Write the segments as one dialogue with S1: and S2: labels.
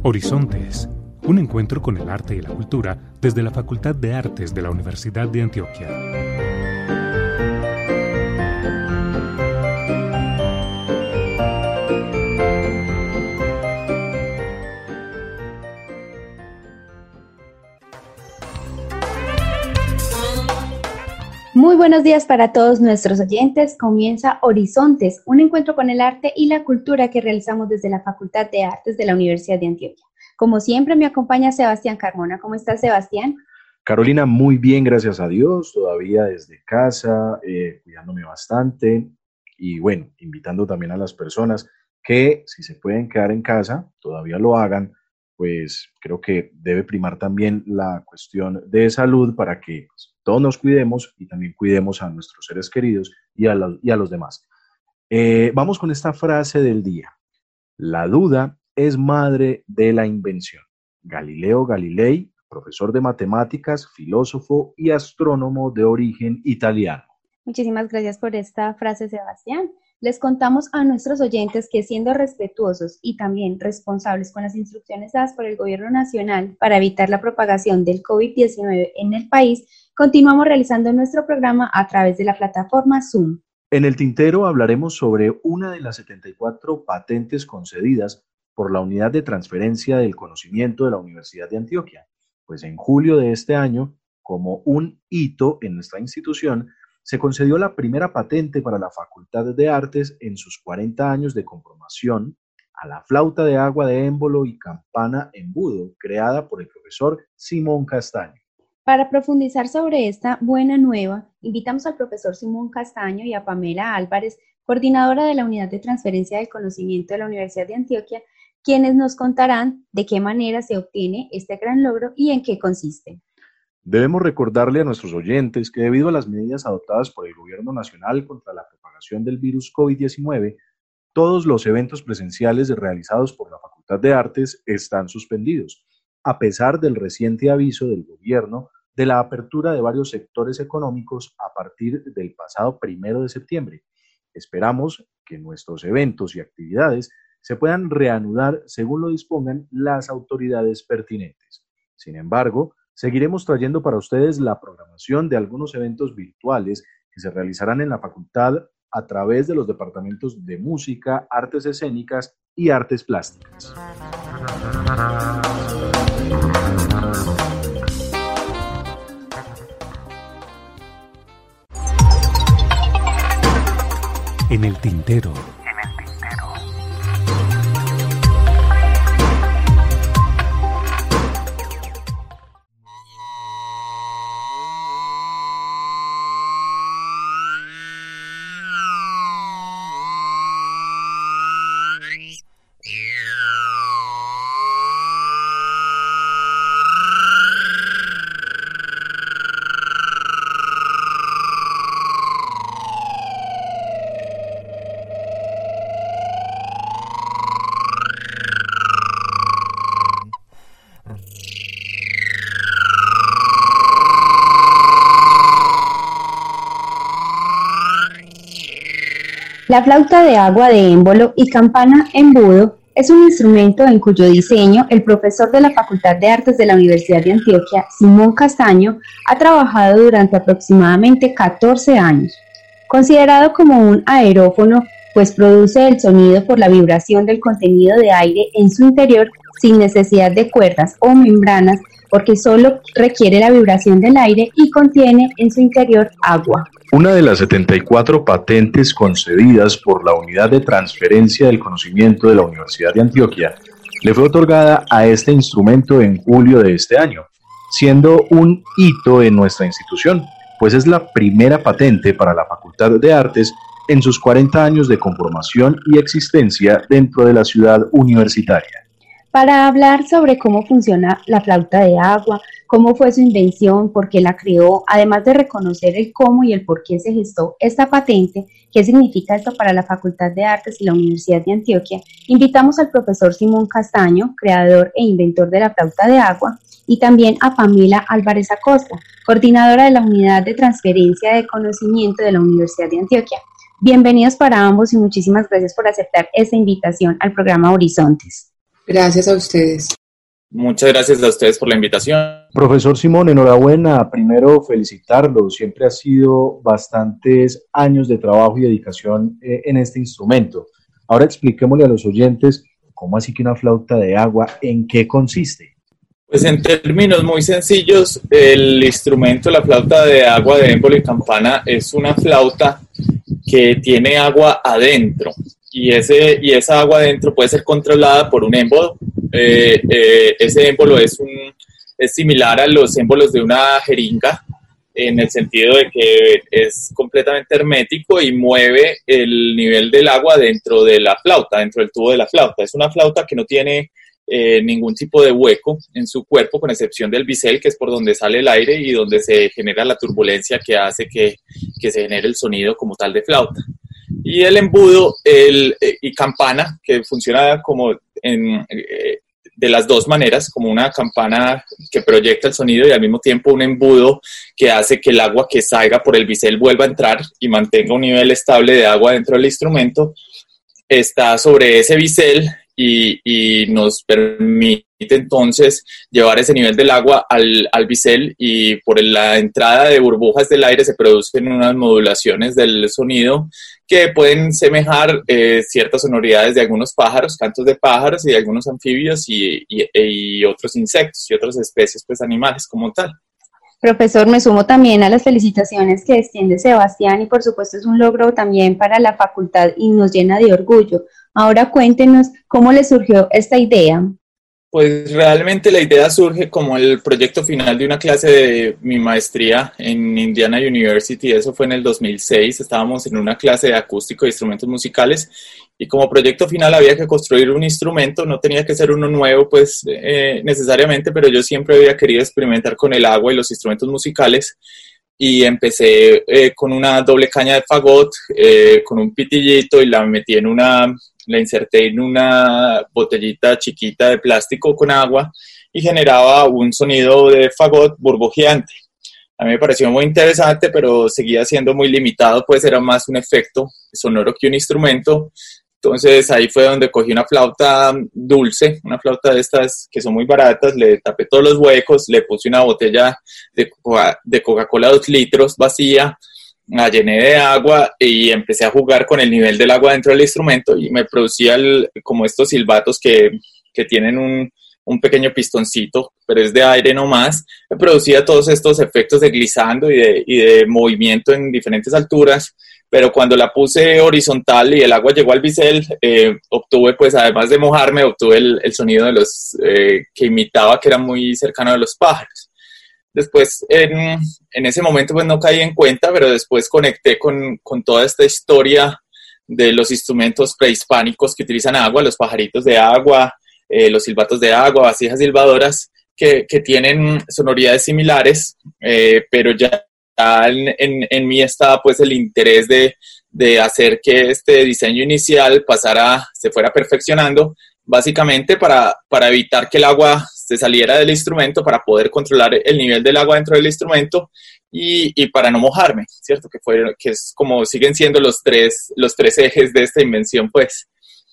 S1: Horizontes, un encuentro con el arte y la cultura desde la Facultad de Artes de la Universidad de Antioquia.
S2: Muy buenos días para todos nuestros oyentes. Comienza Horizontes, un encuentro con el arte y la cultura que realizamos desde la Facultad de Artes de la Universidad de Antioquia. Como siempre, me acompaña Sebastián Carmona. ¿Cómo estás, Sebastián?
S3: Carolina, muy bien, gracias a Dios, todavía desde casa, cuidándome bastante y bueno, invitando también a las personas que si se pueden quedar en casa, todavía lo hagan, pues creo que debe primar también la cuestión de salud para que todos nos cuidemos y también cuidemos a nuestros seres queridos y a los demás. Vamos con esta frase del día. La duda es madre de la invención. Galileo Galilei, profesor de matemáticas, filósofo y astrónomo de origen italiano.
S2: Muchísimas gracias por esta frase, Sebastián. Les contamos a nuestros oyentes que siendo respetuosos y también responsables con las instrucciones dadas por el Gobierno Nacional para evitar la propagación del COVID-19 en el país, continuamos realizando nuestro programa a través de la plataforma Zoom.
S3: En el tintero hablaremos sobre una de las 74 patentes concedidas por la Unidad de Transferencia del Conocimiento de la Universidad de Antioquia. Pues en julio de este año, como un hito en nuestra institución, se concedió la primera patente para la Facultad de Artes en sus 40 años de conformación a la flauta de agua de émbolo y campana embudo, creada por el profesor Simón Castaño.
S2: Para profundizar sobre esta buena nueva, invitamos al profesor Simón Castaño y a Pamela Álvarez, coordinadora de la Unidad de Transferencia del Conocimiento de la Universidad de Antioquia, quienes nos contarán de qué manera se obtiene este gran logro y en qué consiste.
S3: Debemos recordarle a nuestros oyentes que debido a las medidas adoptadas por el Gobierno Nacional contra la propagación del virus COVID-19, todos los eventos presenciales realizados por la Facultad de Artes están suspendidos, a pesar del reciente aviso del Gobierno de la apertura de varios sectores económicos a partir del pasado 1 de septiembre. Esperamos que nuestros eventos y actividades se puedan reanudar según lo dispongan las autoridades pertinentes. Sin embargo, seguiremos trayendo para ustedes la programación de algunos eventos virtuales que se realizarán en la facultad a través de los departamentos de música, artes escénicas y artes plásticas.
S1: En el tintero.
S2: La flauta de agua de émbolo y campana embudo es un instrumento en cuyo diseño el profesor de la Facultad de Artes de la Universidad de Antioquia, Simón Castaño, ha trabajado durante aproximadamente 14 años. Considerado como un aerófono, pues produce el sonido por la vibración del contenido de aire en su interior sin necesidad de cuerdas o membranas, porque solo requiere la vibración del aire y contiene en su interior agua.
S3: Una de las 74 patentes concedidas por la Unidad de Transferencia del Conocimiento de la Universidad de Antioquia le fue otorgada a este instrumento en julio de este año, siendo un hito en nuestra institución, pues es la primera patente para la Facultad de Artes en sus 40 años de conformación y existencia dentro de la ciudad universitaria.
S2: Para hablar sobre cómo funciona la flauta de agua, cómo fue su invención, por qué la creó, además de reconocer el cómo y el por qué se gestó esta patente, qué significa esto para la Facultad de Artes y la Universidad de Antioquia, invitamos al profesor Simón Castaño, creador e inventor de la flauta de agua, y también a Pamela Álvarez Acosta, coordinadora de la Unidad de Transferencia de Conocimiento de la Universidad de Antioquia. Bienvenidos para ambos y muchísimas gracias por aceptar esta invitación al programa Horizontes.
S4: Gracias a ustedes. Muchas gracias a ustedes por la invitación.
S3: Profesor Simón, enhorabuena. Primero, felicitarlo. Siempre ha sido bastantes años de trabajo y dedicación en este instrumento. Ahora expliquémosle a los oyentes cómo así que una flauta de agua, ¿en qué consiste?
S4: Pues en términos muy sencillos, el instrumento, la flauta de agua de émbolo y campana, es una flauta que tiene agua adentro y esa agua adentro puede ser controlada por un émbolo. Ese émbolo es similar a los émbolos de una jeringa, en el sentido de que es completamente hermético y mueve el nivel del agua dentro de la flauta, dentro del tubo de la flauta. Es una flauta que no tiene ningún tipo de hueco en su cuerpo, con excepción del bisel, que es por donde sale el aire y donde se genera la turbulencia que hace que se genere el sonido como tal de flauta. Y el embudo y campana, que funciona como de las dos maneras, como una campana que proyecta el sonido y al mismo tiempo un embudo que hace que el agua que salga por el bisel vuelva a entrar y mantenga un nivel estable de agua dentro del instrumento, está sobre ese bisel y nos permite entonces llevar ese nivel del agua al bisel, y por la entrada de burbujas del aire se producen unas modulaciones del sonido que pueden semejar ciertas sonoridades de algunos pájaros, cantos de pájaros y de algunos anfibios y otros insectos y otras especies pues animales como tal.
S2: Profesor, me sumo también a las felicitaciones que extiende Sebastián y por supuesto es un logro también para la facultad y nos llena de orgullo. Ahora cuéntenos cómo le surgió esta idea.
S4: Pues realmente la idea surge como el proyecto final de una clase de mi maestría en Indiana University. Eso fue en el 2006, estábamos en una clase de acústico de instrumentos musicales y como proyecto final había que construir un instrumento. No tenía que ser uno nuevo pues necesariamente, pero yo siempre había querido experimentar con el agua y los instrumentos musicales y empecé con una doble caña de fagot, con un pitillito, y la inserté en una botellita chiquita de plástico con agua y generaba un sonido de fagot burbujeante. A mí me pareció muy interesante, pero seguía siendo muy limitado, pues era más un efecto sonoro que un instrumento. Entonces ahí fue donde cogí una flauta dulce, una flauta de estas que son muy baratas, le tapé todos los huecos, le puse una botella de Coca-Cola 2 litros vacía, la llené de agua y empecé a jugar con el nivel del agua dentro del instrumento y me producía como estos silbatos que tienen un pequeño pistoncito, pero es de aire nomás. Me producía todos estos efectos de glissando y de movimiento en diferentes alturas, pero cuando la puse horizontal y el agua llegó al bisel, obtuve, pues además de mojarme, obtuve el sonido de que imitaba, que era muy cercano a los pájaros. Después, en ese momento, pues no caí en cuenta, pero después conecté con toda esta historia de los instrumentos prehispánicos que utilizan agua, los pajaritos de agua, los silbatos de agua, vasijas silbadoras, que tienen sonoridades similares, pero ya en mí estaba pues el interés de hacer que este diseño inicial se fuera perfeccionando, básicamente para evitar que el agua se saliera del instrumento, para poder controlar el nivel del agua dentro del instrumento y para no mojarme, ¿cierto? Que es como siguen siendo los tres ejes de esta invención, pues.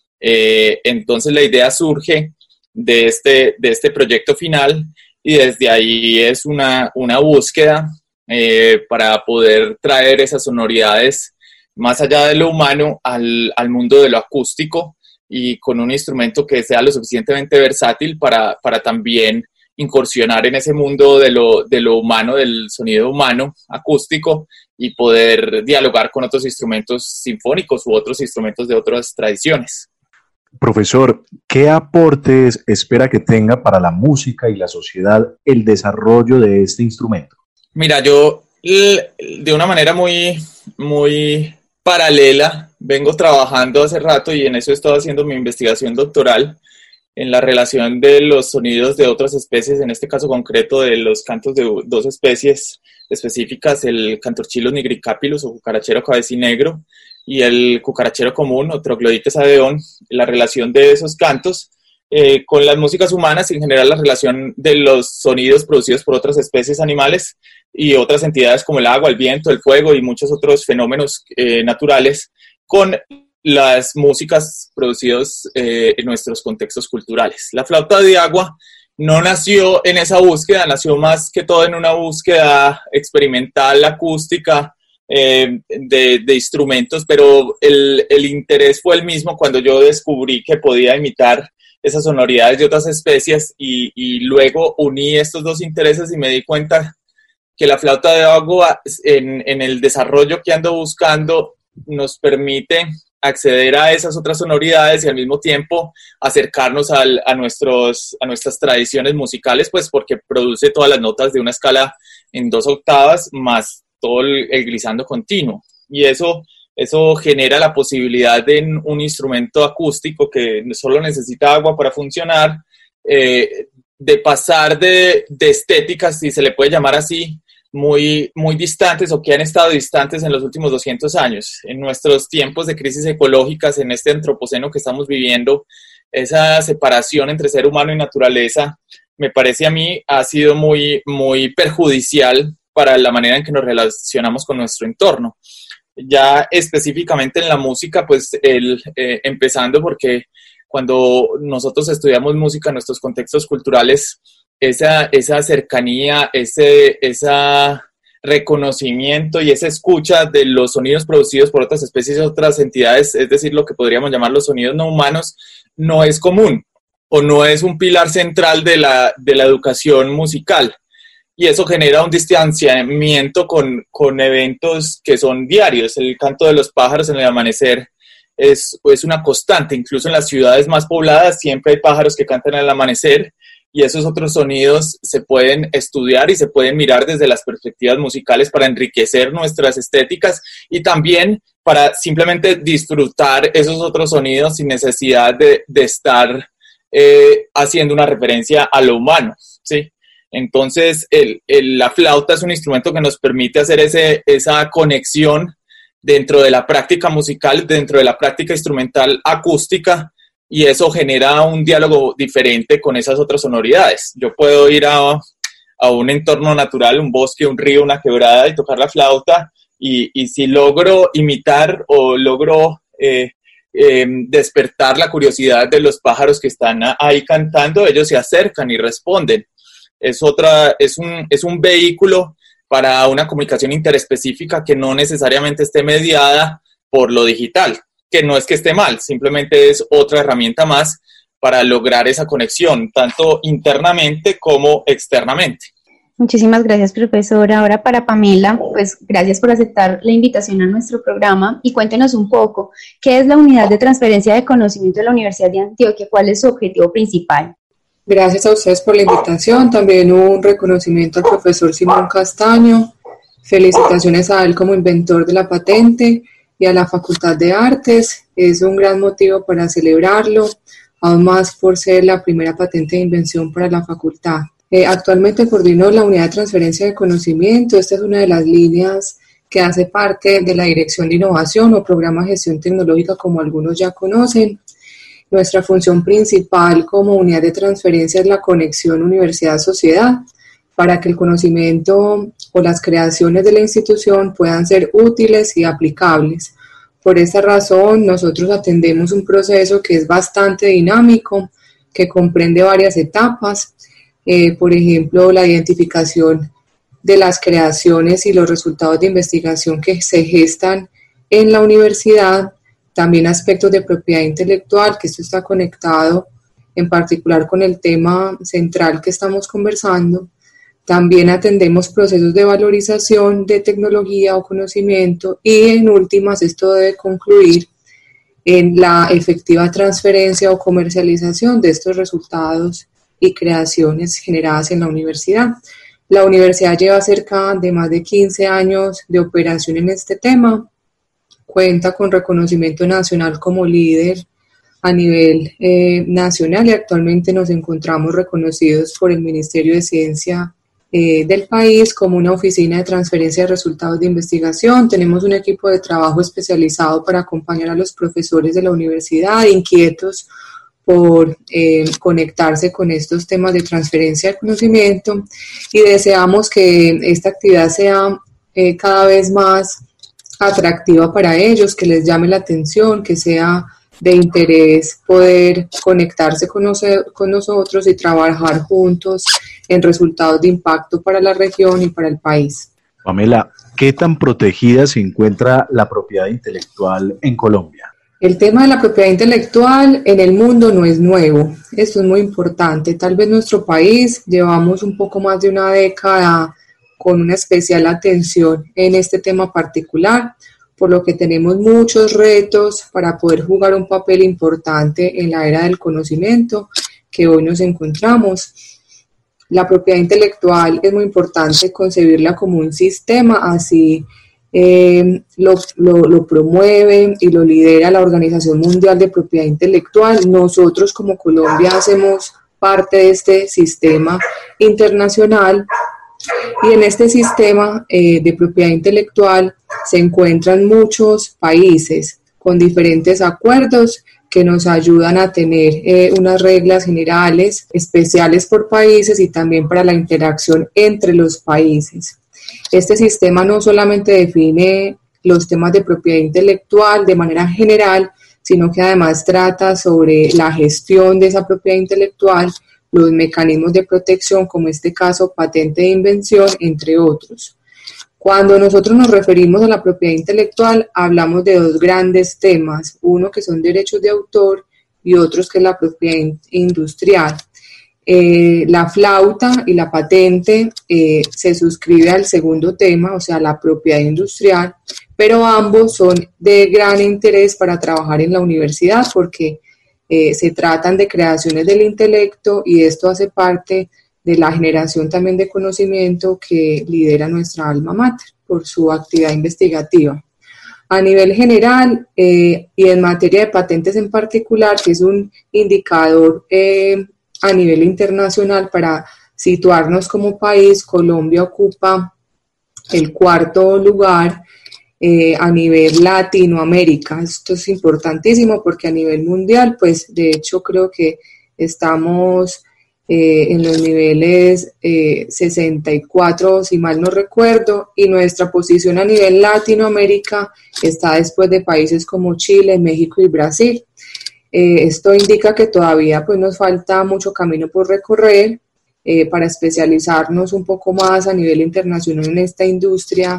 S4: Entonces la idea surge de este proyecto final y desde ahí es una búsqueda para poder traer esas sonoridades más allá de lo humano al mundo de lo acústico, y con un instrumento que sea lo suficientemente versátil para también incursionar en ese mundo de lo humano, del sonido humano acústico, y poder dialogar con otros instrumentos sinfónicos u otros instrumentos de otras tradiciones.
S3: Profesor, ¿qué aportes espera que tenga para la música y la sociedad el desarrollo de este instrumento?
S4: Mira, yo de una manera muy, muy paralela vengo trabajando hace rato, y en eso he estado haciendo mi investigación doctoral, en la relación de los sonidos de otras especies, en este caso concreto de los cantos de dos especies específicas, el Cantorchilus nigricapilus o cucarachero cabecinegro y el cucarachero común o Troglodites abeon, la relación de esos cantos con las músicas humanas y en general la relación de los sonidos producidos por otras especies animales y otras entidades como el agua, el viento, el fuego y muchos otros fenómenos naturales con las músicas producidas en nuestros contextos culturales. La flauta de agua no nació en esa búsqueda, nació más que todo en una búsqueda experimental, acústica, de instrumentos, pero el interés fue el mismo cuando yo descubrí que podía imitar esas sonoridades de otras especies y luego uní estos dos intereses y me di cuenta que la flauta de agua en el desarrollo que ando buscando nos permite acceder a esas otras sonoridades y al mismo tiempo acercarnos a nuestras tradiciones musicales, pues porque produce todas las notas de una escala en 2 octavas más todo el glissando continuo. Y eso genera la posibilidad de un instrumento acústico que solo necesita agua para funcionar, de pasar de estéticas, si se le puede llamar así, muy, muy distantes o que han estado distantes en los últimos 200 años. En nuestros tiempos de crisis ecológicas, en este antropoceno que estamos viviendo, esa separación entre ser humano y naturaleza, me parece a mí, ha sido muy, muy perjudicial para la manera en que nos relacionamos con nuestro entorno. Ya específicamente en la música, pues empezando porque cuando nosotros estudiamos música en nuestros contextos culturales, esa cercanía, ese reconocimiento y esa escucha de los sonidos producidos por otras especies y otras entidades, es decir, lo que podríamos llamar los sonidos no humanos, no es común o no es un pilar central de la educación musical. Y eso genera un distanciamiento con eventos que son diarios. El canto de los pájaros en el amanecer es una constante. Incluso en las ciudades más pobladas siempre hay pájaros que cantan al amanecer y esos otros sonidos se pueden estudiar y se pueden mirar desde las perspectivas musicales para enriquecer nuestras estéticas y también para simplemente disfrutar esos otros sonidos sin necesidad de estar haciendo una referencia a lo humano, ¿sí? Entonces, la flauta es un instrumento que nos permite hacer esa conexión dentro de la práctica musical, dentro de la práctica instrumental acústica, y eso genera un diálogo diferente con esas otras sonoridades. Yo puedo ir a un entorno natural, un bosque, un río, una quebrada, y tocar la flauta, y si logro imitar o logro despertar la curiosidad de los pájaros que están ahí cantando, ellos se acercan y responden. Es un vehículo para una comunicación interespecífica que no necesariamente esté mediada por lo digital, que no es que esté mal, simplemente es otra herramienta más para lograr esa conexión, tanto internamente como externamente.
S2: Muchísimas gracias, profesora. Ahora para Pamela, pues gracias por aceptar la invitación a nuestro programa y cuéntenos un poco, ¿qué es la Unidad de Transferencia de Conocimiento de la Universidad de Antioquia? ¿Cuál es su objetivo principal?
S5: Gracias a ustedes por la invitación, también un reconocimiento al profesor Simón Castaño, felicitaciones a él como inventor de la patente y a la Facultad de Artes, es un gran motivo para celebrarlo, aún más por ser la primera patente de invención para la facultad. Actualmente coordino la Unidad de Transferencia de Conocimiento, esta es una de las líneas que hace parte de la Dirección de Innovación o Programa de Gestión Tecnológica como algunos ya conocen. Nuestra función principal como unidad de transferencia es la conexión universidad-sociedad para que el conocimiento o las creaciones de la institución puedan ser útiles y aplicables. Por esta razón, nosotros atendemos un proceso que es bastante dinámico, que comprende varias etapas, por ejemplo, la identificación de las creaciones y los resultados de investigación que se gestan en la universidad, también aspectos de propiedad intelectual, que esto está conectado en particular con el tema central que estamos conversando. También atendemos procesos de valorización de tecnología o conocimiento y en últimas esto debe concluir en la efectiva transferencia o comercialización de estos resultados y creaciones generadas en la universidad. La universidad lleva cerca de más de 15 años de operación en este tema. Cuenta con reconocimiento nacional como líder a nivel nacional y actualmente nos encontramos reconocidos por el Ministerio de Ciencia del país como una oficina de transferencia de resultados de investigación. Tenemos un equipo de trabajo especializado para acompañar a los profesores de la universidad inquietos por conectarse con estos temas de transferencia de conocimiento y deseamos que esta actividad sea cada vez más atractiva para ellos, que les llame la atención, que sea de interés poder conectarse con nosotros y trabajar juntos en resultados de impacto para la región y para el país.
S3: Pamela, ¿qué tan protegida se encuentra la propiedad intelectual en Colombia?
S5: El tema de la propiedad intelectual en el mundo no es nuevo, esto es muy importante. Tal vez nuestro país llevamos un poco más de una década con una especial atención en este tema particular, por lo que tenemos muchos retos para poder jugar un papel importante en la era del conocimiento que hoy nos encontramos. La propiedad intelectual es muy importante concebirla como un sistema, así lo promueve y lo lidera la Organización Mundial de Propiedad Intelectual. Nosotros como Colombia hacemos parte de este sistema internacional. Y en este sistema de propiedad intelectual se encuentran muchos países con diferentes acuerdos que nos ayudan a tener unas reglas generales especiales por países y también para la interacción entre los países. Este sistema no solamente define los temas de propiedad intelectual de manera general, sino que además trata sobre la gestión de esa propiedad intelectual, los mecanismos de protección, como este caso patente de invención, entre otros. Cuando nosotros nos referimos a la propiedad intelectual, hablamos de dos grandes temas, uno que son derechos de autor y otros que es la propiedad industrial. La flauta y la patente se suscribe al segundo tema, o sea, la propiedad industrial, pero ambos son de gran interés para trabajar en la universidad porque se tratan de creaciones del intelecto y esto hace parte de la generación también de conocimiento que lidera nuestra alma mater por su actividad investigativa. A nivel general y en materia de patentes en particular, que es un indicador a nivel internacional para situarnos como país, Colombia ocupa el cuarto lugar a nivel Latinoamérica. Esto es importantísimo porque a nivel mundial, pues de hecho creo que estamos en los niveles 64, si mal no recuerdo, y nuestra posición a nivel Latinoamérica está después de países como Chile, México y Brasil. Esto indica que todavía pues, nos falta mucho camino por recorrer para especializarnos un poco más a nivel internacional en esta industria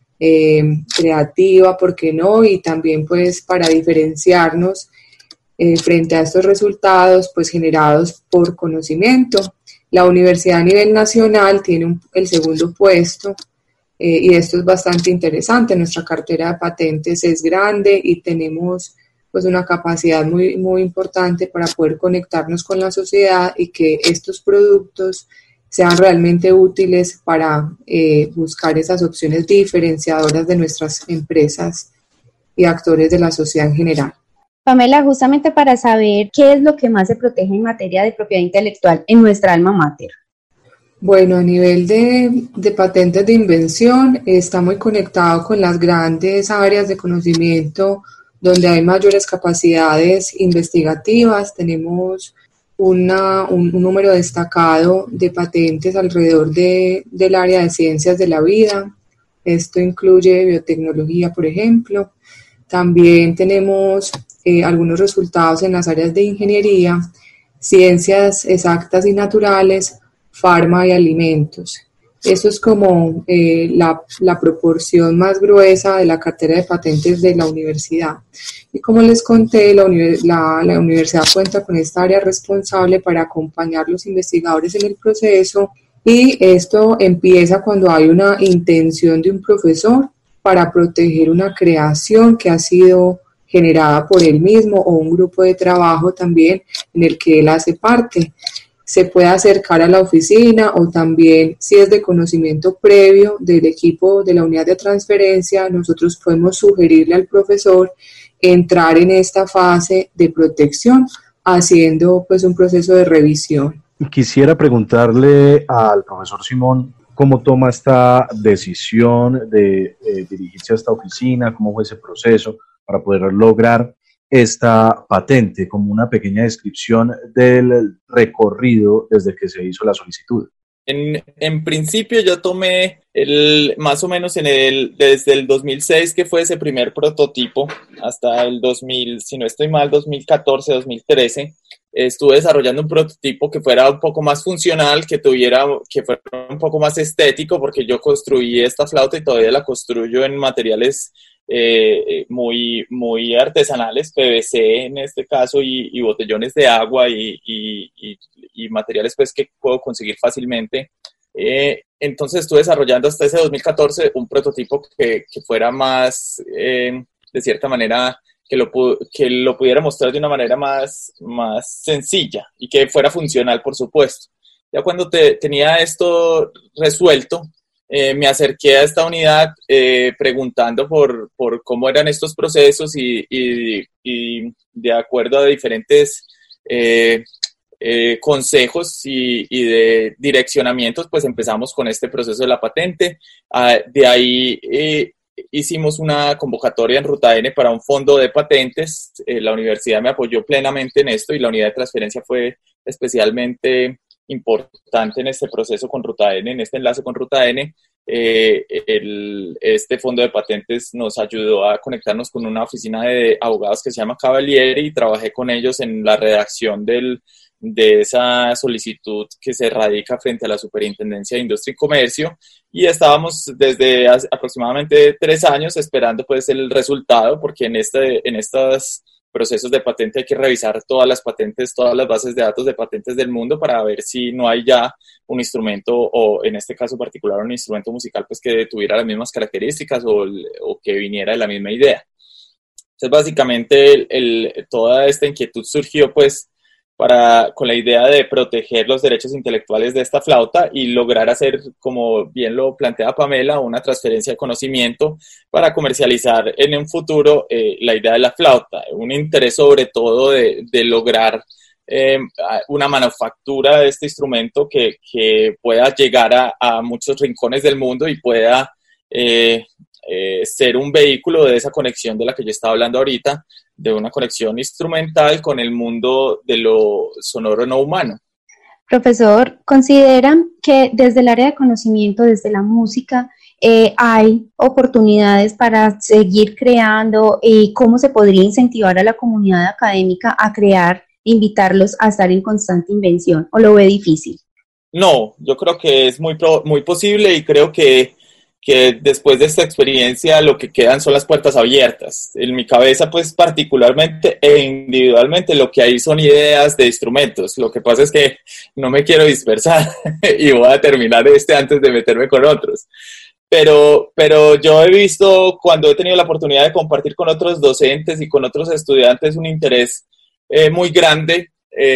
S5: creativa, ¿por qué no? Y también pues para diferenciarnos frente a estos resultados pues generados por conocimiento. La universidad a nivel nacional tiene el segundo puesto y esto es bastante interesante. Nuestra cartera de patentes es grande y tenemos pues una capacidad muy, muy importante para poder conectarnos con la sociedad y que estos productos sean realmente útiles para buscar esas opciones diferenciadoras de nuestras empresas y actores de la sociedad en general.
S2: Pamela, justamente para saber qué es lo que más se protege en materia de propiedad intelectual en nuestra alma mater.
S5: Bueno, a nivel de patentes de invención está muy conectado con las grandes áreas de conocimiento donde hay mayores capacidades investigativas. Tenemos un número destacado de patentes alrededor del área de ciencias de la vida. Esto incluye biotecnología, por ejemplo. También tenemos algunos resultados en las áreas de ingeniería, ciencias exactas y naturales, farma y alimentos. Eso es como la proporción más gruesa de la cartera de patentes de la universidad. Y como les conté, la universidad cuenta con esta área responsable para acompañar a los investigadores en el proceso y esto empieza cuando hay una intención de un profesor para proteger una creación que ha sido generada por él mismo o un grupo de trabajo también en el que él hace parte. Se puede acercar a la oficina o también si es de conocimiento previo del equipo de la unidad de transferencia, nosotros podemos sugerirle al profesor entrar en esta fase de protección haciendo pues un proceso de revisión.
S3: Quisiera preguntarle al profesor Simón cómo toma esta decisión de dirigirse a esta oficina, cómo fue ese proceso para poder lograr esta patente, como una pequeña descripción del recorrido desde que se hizo la solicitud.
S4: En principio yo tomé más o menos desde el 2006, que fue ese primer prototipo, hasta el 2000, si no estoy mal, 2014, 2013, estuve desarrollando un prototipo que fuera un poco más funcional, que fuera un poco más estético, porque yo construí esta flauta y todavía la construyo en materiales muy artesanales, PVC en este caso, y botellones de agua y materiales pues que puedo conseguir fácilmente. Entonces estuve desarrollando hasta ese 2014 un prototipo que fuera más, de cierta manera, que lo pudiera mostrar de una manera más sencilla y que fuera funcional, por supuesto. Ya cuando tenía esto resuelto, me acerqué a esta unidad preguntando por cómo eran estos procesos y de acuerdo a diferentes consejos y de direccionamientos, pues empezamos con este proceso de la patente. De ahí hicimos una convocatoria en Ruta N para un fondo de patentes. La universidad me apoyó plenamente en esto y la unidad de transferencia fue especialmente importante en este proceso con Ruta N, en este enlace con Ruta N. Este fondo de patentes nos ayudó a conectarnos con una oficina de abogados que se llama Cavalieri y trabajé con ellos en la redacción de esa solicitud que se radica frente a la Superintendencia de Industria y Comercio, y estábamos desde aproximadamente 3 años esperando pues el resultado, porque en estos procesos de patente hay que revisar todas las patentes, todas las bases de datos de patentes del mundo para ver si no hay ya un instrumento, o en este caso particular un instrumento musical pues que tuviera las mismas características o que viniera de la misma idea. Entonces básicamente toda esta inquietud surgió pues con la idea de proteger los derechos intelectuales de esta flauta y lograr hacer, como bien lo plantea Pamela, una transferencia de conocimiento para comercializar en un futuro la idea de la flauta. Un interés sobre todo de lograr una manufactura de este instrumento que pueda llegar a muchos rincones del mundo y pueda ser un vehículo de esa conexión de la que yo estaba hablando ahorita, de una conexión instrumental con el mundo de lo sonoro no humano.
S2: Profesor, ¿consideran que desde el área de conocimiento, desde la música, hay oportunidades para seguir creando y cómo se podría incentivar a la comunidad académica a crear, invitarlos a estar en constante invención, o lo ve difícil?
S4: No, yo creo que es muy posible y creo que después de esta experiencia lo que quedan son las puertas abiertas. En mi cabeza, pues particularmente e individualmente, lo que hay son ideas de instrumentos. Lo que pasa es que no me quiero dispersar y voy a terminar antes de meterme con otros. Pero yo he visto, cuando he tenido la oportunidad de compartir con otros docentes y con otros estudiantes, un interés muy grande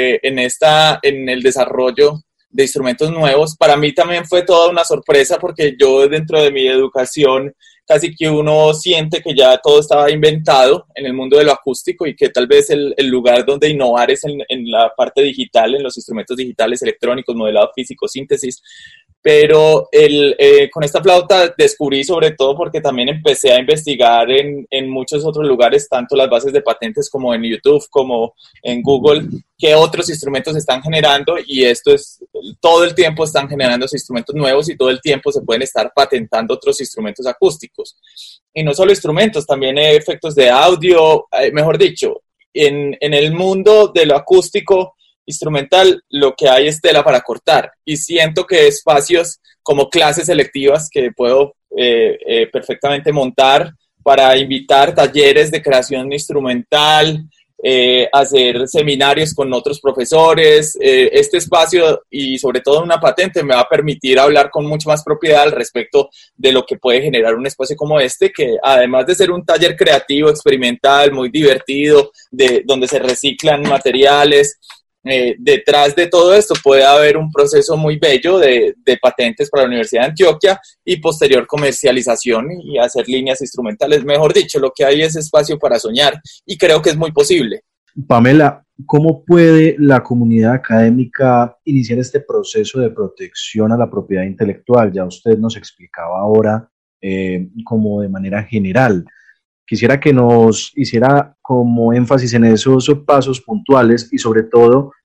S4: en el desarrollo de instrumentos nuevos. Para mí también fue toda una sorpresa, porque yo dentro de mi educación casi que uno siente que ya todo estaba inventado en el mundo de lo acústico y que tal vez el lugar donde innovar es en la parte digital, en los instrumentos digitales, electrónicos, modelado físico, síntesis. Pero con esta flauta descubrí, sobre todo porque también empecé a investigar en muchos otros lugares, tanto las bases de patentes como en YouTube, como en Google, qué otros instrumentos están generando, y todo el tiempo están generando instrumentos nuevos y todo el tiempo se pueden estar patentando otros instrumentos acústicos. Y no solo instrumentos, también efectos de audio, mejor dicho, en el mundo de lo acústico instrumental lo que hay es tela para cortar, y siento que espacios como clases selectivas que puedo perfectamente montar para invitar talleres de creación instrumental, hacer seminarios con otros profesores, este espacio y sobre todo una patente me va a permitir hablar con mucha más propiedad al respecto de lo que puede generar un espacio como este, que además de ser un taller creativo, experimental, muy divertido, donde se reciclan materiales, detrás de todo esto puede haber un proceso muy bello de patentes para la Universidad de Antioquia y posterior comercialización y hacer líneas instrumentales. Mejor dicho, lo que hay es espacio para soñar y creo que es muy posible.
S3: Pamela, ¿cómo puede la comunidad académica iniciar este proceso de protección a la propiedad intelectual? Ya usted nos explicaba ahora como de manera general. Quisiera que nos hiciera como énfasis en esos pasos puntuales y sobre todo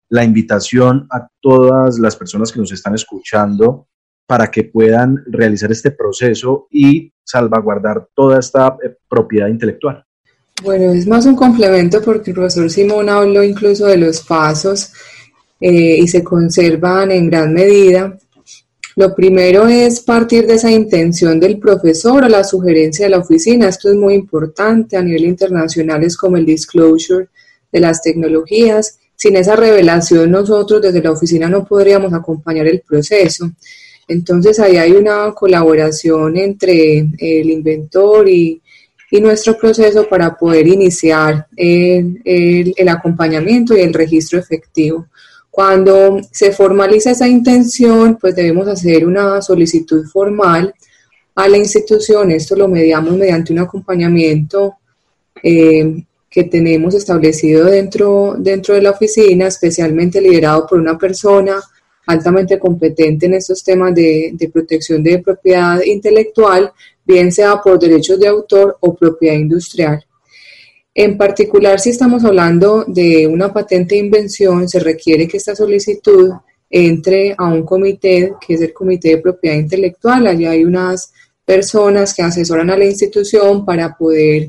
S3: la invitación a todas las personas que nos están escuchando para que puedan realizar este proceso y salvaguardar toda esta propiedad intelectual?
S5: Bueno, es más un complemento porque el profesor Simón habló incluso de los pasos y se conservan en gran medida. Lo primero es partir de esa intención del profesor o la sugerencia de la oficina. Esto es muy importante a nivel internacional, es como el disclosure de las tecnologías. Sin esa revelación nosotros desde la oficina no podríamos acompañar el proceso. Entonces ahí hay una colaboración entre el inventor y nuestro proceso para poder iniciar el acompañamiento y el registro efectivo. Cuando se formaliza esa intención, pues debemos hacer una solicitud formal a la institución. Esto lo mediamos mediante un acompañamiento que tenemos establecido dentro de la oficina, especialmente liderado por una persona altamente competente en estos temas de protección de propiedad intelectual, bien sea por derechos de autor o propiedad industrial. En particular, si estamos hablando de una patente de invención, se requiere que esta solicitud entre a un comité, que es el Comité de Propiedad Intelectual. Allí hay unas personas que asesoran a la institución para poder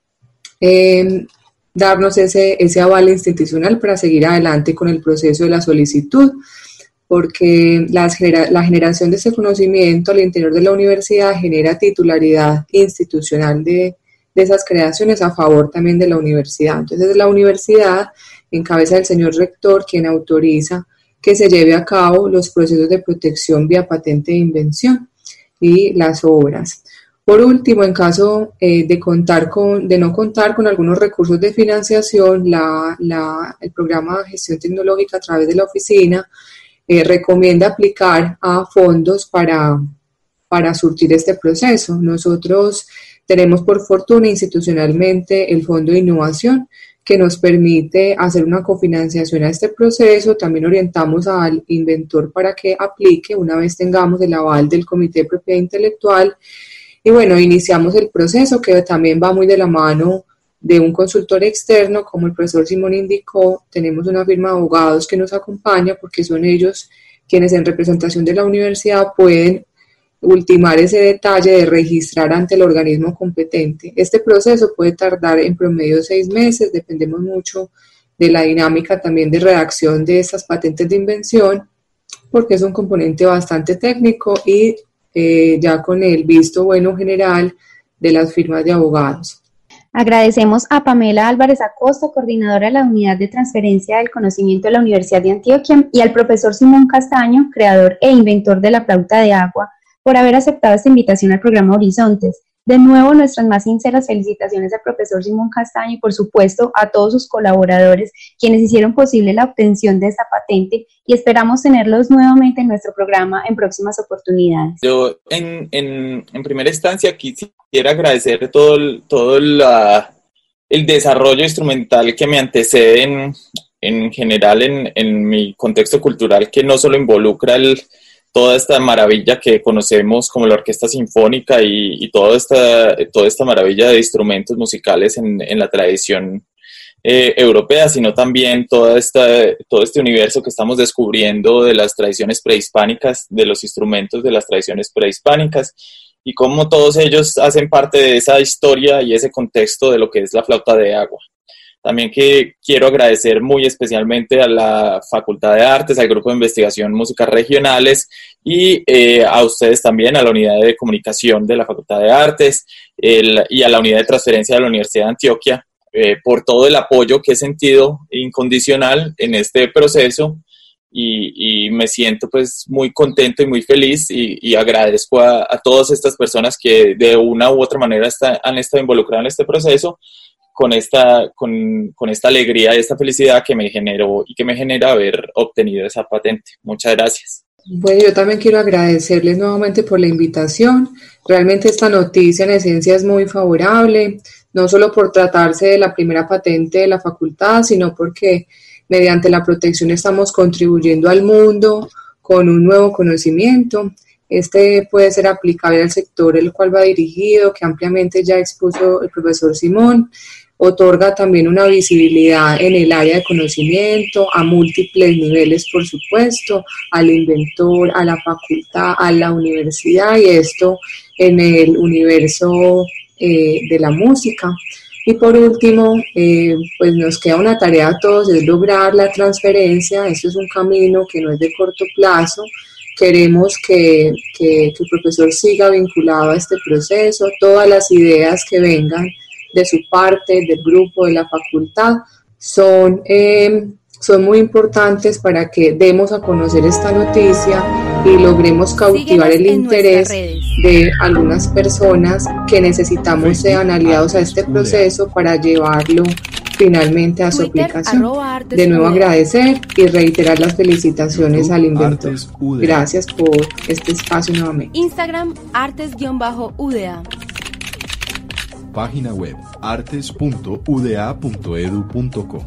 S5: darnos ese aval institucional para seguir adelante con el proceso de la solicitud, porque la generación de ese conocimiento al interior de la universidad genera titularidad institucional de esas creaciones a favor también de la universidad. Entonces es la universidad, en cabeza del señor rector, quien autoriza que se lleve a cabo los procesos de protección vía patente de invención y las obras. Por último, en caso de no contar con algunos recursos de financiación, el programa de gestión tecnológica a través de la oficina recomienda aplicar a fondos para surtir este proceso. Nosotros tenemos por fortuna institucionalmente el Fondo de Innovación que nos permite hacer una cofinanciación a este proceso. También orientamos al inventor para que aplique una vez tengamos el aval del Comité de Propiedad Intelectual. Y bueno, iniciamos el proceso que también va muy de la mano de un consultor externo, como el profesor Simón indicó. Tenemos una firma de abogados que nos acompaña porque son ellos quienes en representación de la universidad pueden ultimar ese detalle de registrar ante el organismo competente. Este proceso puede tardar en promedio 6 meses, dependemos mucho de la dinámica también de redacción de estas patentes de invención, porque es un componente bastante técnico y ya con el visto bueno general de las firmas de abogados.
S2: Agradecemos a Pamela Álvarez Acosta, coordinadora de la Unidad de Transferencia del Conocimiento de la Universidad de Antioquia, y al profesor Simón Castaño, creador e inventor de la flauta de agua, por haber aceptado esta invitación al programa Horizontes. De nuevo, nuestras más sinceras felicitaciones al profesor Simón Castaño y, por supuesto, a todos sus colaboradores, quienes hicieron posible la obtención de esta patente, y esperamos tenerlos nuevamente en nuestro programa en próximas oportunidades.
S4: Yo, en primera instancia, quisiera agradecer todo el desarrollo instrumental que me antecede en general en mi contexto cultural, que no solo involucra toda esta maravilla que conocemos como la orquesta sinfónica y toda esta maravilla de instrumentos musicales en la tradición europea, sino también todo este universo que estamos descubriendo de las tradiciones prehispánicas, de los instrumentos de las tradiciones prehispánicas, y cómo todos ellos hacen parte de esa historia y ese contexto de lo que es la flauta de agua. También que quiero agradecer muy especialmente a la Facultad de Artes, al Grupo de Investigación Músicas Regionales y a ustedes también, a la Unidad de Comunicación de la Facultad de Artes y a la Unidad de Transferencia de la Universidad de Antioquia por todo el apoyo que he sentido incondicional en este proceso y me siento pues muy contento y muy feliz y agradezco a todas estas personas que de una u otra manera han estado involucradas en este proceso, con esta alegría y esta felicidad que me generó y que me genera haber obtenido esa patente. Muchas gracias.
S5: Bueno, yo también quiero agradecerles nuevamente por la invitación. Realmente esta noticia en esencia es muy favorable, no solo por tratarse de la primera patente de la facultad, sino porque mediante la protección estamos contribuyendo al mundo con un nuevo conocimiento. Este puede ser aplicable al sector el cual va dirigido, que ampliamente ya expuso el profesor Simón, otorga también una visibilidad en el área de conocimiento, a múltiples niveles, por supuesto, al inventor, a la facultad, a la universidad, y esto en el universo de la música. Y por último, pues nos queda una tarea a todos, es lograr la transferencia. Esto es un camino que no es de corto plazo. Queremos que el profesor siga vinculado a este proceso. Todas las ideas que vengan de su parte, del grupo, de la facultad, son muy importantes para que demos a conocer esta noticia y logremos cautivar el interés de algunas personas que necesitamos sean aliados a este proceso para llevarlo finalmente a su aplicación. De nuevo agradecer y reiterar las felicitaciones al inventor. Gracias por este espacio nuevamente.
S6: Instagram artes_UDA.
S7: Página web artes.uda.edu.co.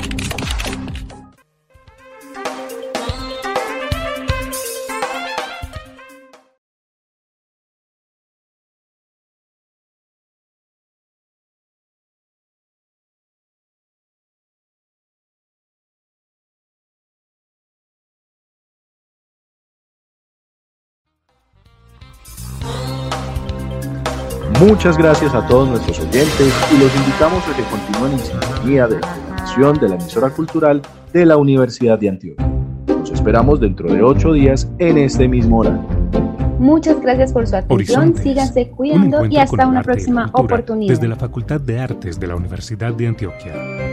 S3: Muchas gracias a todos nuestros oyentes y los invitamos a que continúen en sintonía de la programación de la emisora cultural de la Universidad de Antioquia. Los esperamos dentro de 8 días en este mismo horario.
S2: Muchas gracias por su atención,
S1: Horizontes,
S2: síganse cuidando y hasta una próxima oportunidad.
S1: Desde la Facultad de Artes de la Universidad de Antioquia.